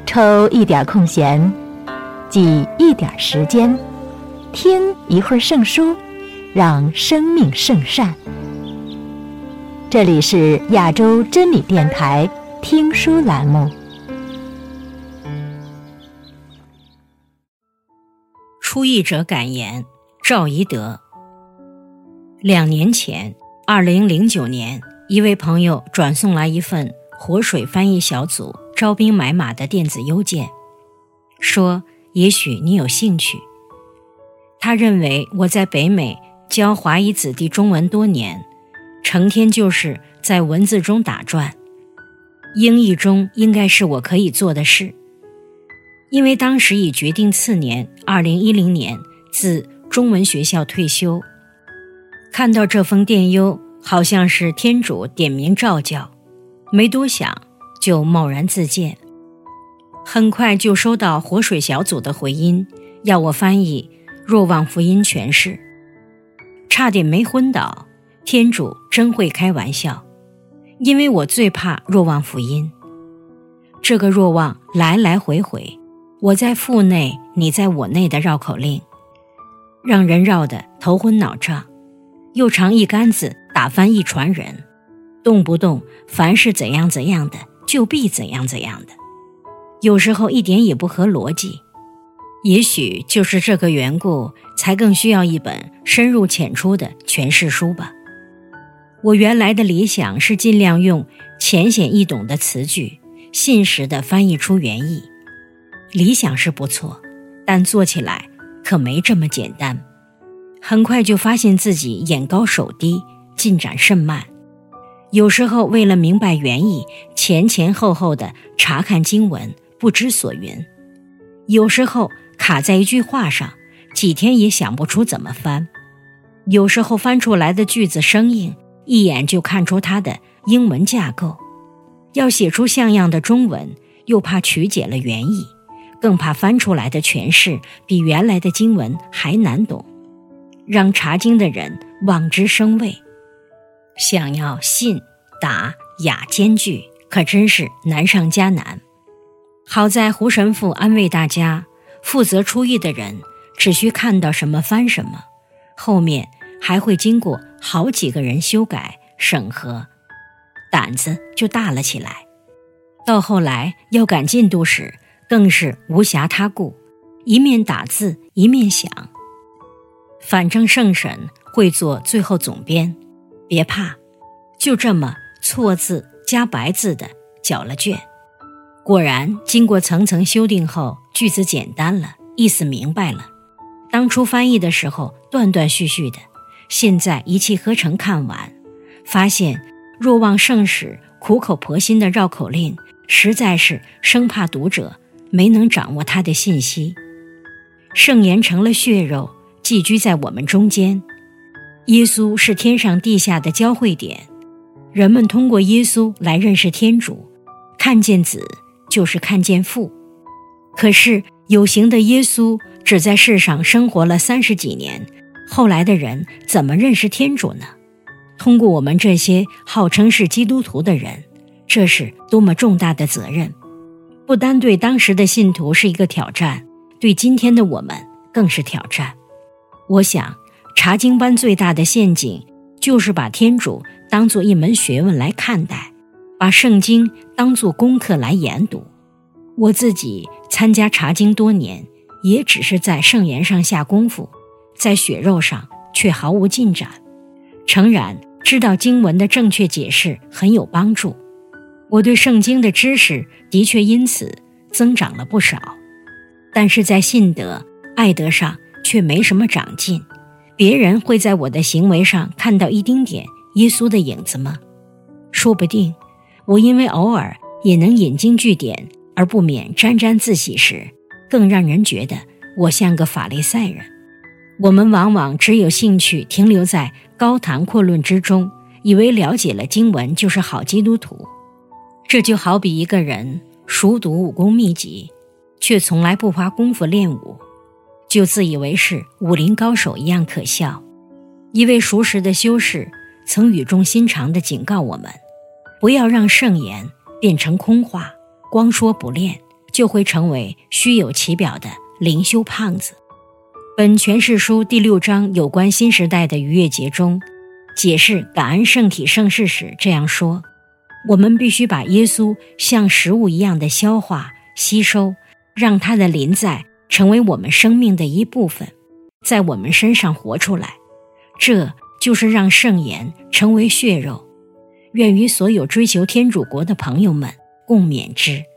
抽一点空闲，挤一点时间，听一会儿圣书，让生命圣善。这里是亚洲真理电台听书栏目。 出译者感言，赵宜德。2年前，2009年，一位朋友转送来一份活水翻译小组招兵买马的电子邮件，说也许你有兴趣。他认为我在北美教华裔子弟中文多年，成天就是在文字中打转，英译中应该是我可以做的事。因为当时已决定次年2010年自中文学校退休，看到这封电邮好像是天主点名召叫，没多想就贸然自荐。很快就收到活水小组的回音，要我翻译若望福音全释，差点没昏倒。天主真会开玩笑，因为我最怕若望福音。这个若望来来回回，我在腹内你在我内的绕口令，让人绕得头昏脑胀，又常一竿子打翻一船人，动不动凡是怎样怎样的就必怎样怎样的，有时候一点也不合逻辑。也许就是这个缘故，才更需要一本深入浅出的诠释书吧。我原来的理想是尽量用浅显易懂的词句，信实地翻译出原意。理想是不错，但做起来可没这么简单。很快就发现自己眼高手低，进展甚慢。有时候为了明白原意，前前后后地查看经文，不知所云。有时候卡在一句话上，几天也想不出怎么翻。有时候翻出来的句子生硬，一眼就看出它的英文架构。要写出像样的中文，又怕曲解了原意，更怕翻出来的诠释比原来的经文还难懂，让查经的人望之生畏。想要信、达、雅兼具，可真是难上加难。好在胡神父安慰大家，负责出译的人只需看到什么翻什么，后面还会经过好几个人修改审核，胆子就大了起来。到后来要赶进度时，更是无暇他顾，一面打字一面想。反正圣神会做最后总编，别怕，就这么错字加白字的缴了卷。果然经过层层修订后，句子简单了，意思明白了。当初翻译的时候断断续续的，现在一气呵成看完，发现若望圣使苦口婆心的绕口令，实在是生怕读者没能掌握他的信息。圣言成了血肉，寄居在我们中间。耶稣是天上地下的交汇点，人们通过耶稣来认识天主，看见子就是看见父。可是有形的耶稣只在世上生活了30几年，后来的人怎么认识天主呢？通过我们这些号称是基督徒的人，这是多么重大的责任。不单对当时的信徒是一个挑战，对今天的我们更是挑战。我想查经班最大的陷阱就是把天主当作一门学问来看待，把圣经当作功课来研读。我自己参加查经多年，也只是在圣言上下功夫，在血肉上却毫无进展。诚然知道经文的正确解释很有帮助，我对圣经的知识的确因此增长了不少，但是在信德、爱德上却没什么长进。别人会在我的行为上看到一丁点耶稣的影子吗？说不定我因为偶尔也能引经据典而不免沾沾自喜时，更让人觉得我像个法利赛人。我们往往只有兴趣停留在高谈阔论之中，以为了解了经文就是好基督徒。这就好比一个人熟读武功秘籍，却从来不花功夫练武，就自以为是武林高手一样可笑。一位熟识的修士曾语重心长地警告我们，不要让圣言变成空话，光说不练， 就会成为虚有其表的灵修胖子。本诠释书第6章有关新时代的逾越节中，解释感恩圣体圣事时这样说：我们必须把耶稣像食物一样的消化吸收，让他的临在成为我们生命的一部分，在我们身上活出来。这就是让圣言成为血肉。愿与所有追求天主国的朋友们共勉之。